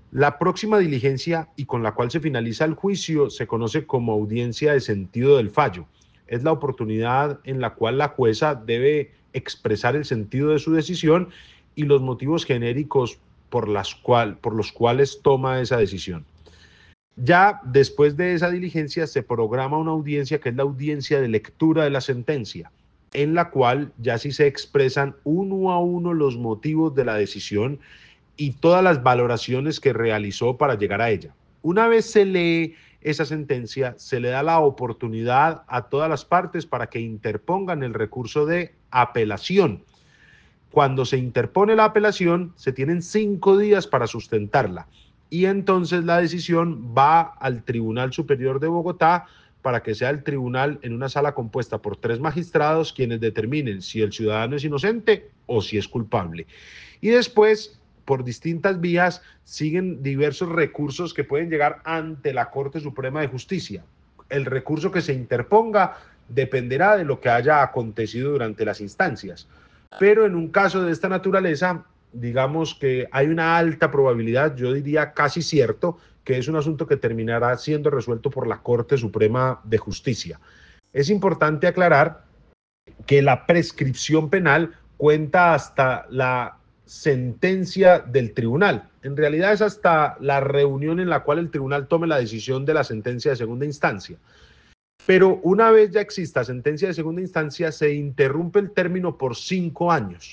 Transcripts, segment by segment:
La próxima diligencia y con la cual se finaliza el juicio se conoce como audiencia de sentido del fallo. Es la oportunidad en la cual la jueza debe expresar el sentido de su decisión y los motivos genéricos por los cuales toma esa decisión. Ya después de esa diligencia se programa una audiencia que es la audiencia de lectura de la sentencia, en la cual ya sí se expresan uno a uno los motivos de la decisión y todas las valoraciones que realizó para llegar a ella. Una vez se lee esa sentencia, se le da la oportunidad a todas las partes para que interpongan el recurso de apelación. Cuando se interpone la apelación, se tienen 5 días para sustentarla y entonces la decisión va al Tribunal Superior de Bogotá para que sea el tribunal en una sala compuesta por 3 magistrados quienes determinen si el ciudadano es inocente o si es culpable. Y después, por distintas vías, siguen diversos recursos que pueden llegar ante la Corte Suprema de Justicia. El recurso que se interponga dependerá de lo que haya acontecido durante las instancias. Pero en un caso de esta naturaleza, digamos que hay una alta probabilidad, yo diría casi cierto, que es un asunto que terminará siendo resuelto por la Corte Suprema de Justicia. Es importante aclarar que la prescripción penal cuenta hasta la sentencia del tribunal. En realidad es hasta la reunión en la cual el tribunal tome la decisión de la sentencia de segunda instancia. Pero una vez ya exista sentencia de segunda instancia, se interrumpe el término por 5 años.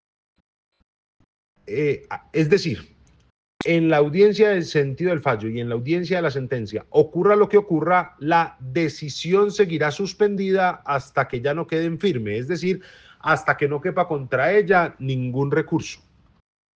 Es decir, en la audiencia del sentido del fallo y en la audiencia de la sentencia, ocurra lo que ocurra, la decisión seguirá suspendida hasta que ya no quede en firme, es decir, hasta que no quepa contra ella ningún recurso.